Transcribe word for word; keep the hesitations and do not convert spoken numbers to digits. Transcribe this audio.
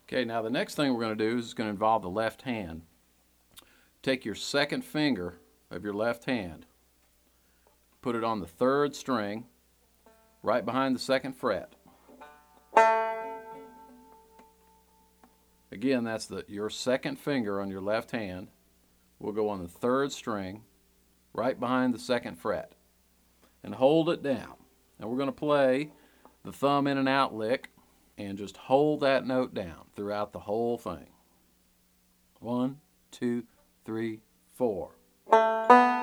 Okay, now the next thing we're going to do is going to involve the left hand. Take your second finger of your left hand, put it on the third string, right behind the second fret. Again, that's the your second finger on your left hand will go on the third string, right behind the second fret, and hold it down. Now we're going to play the thumb in and out lick and just hold that note down throughout the whole thing. One, two, three, four.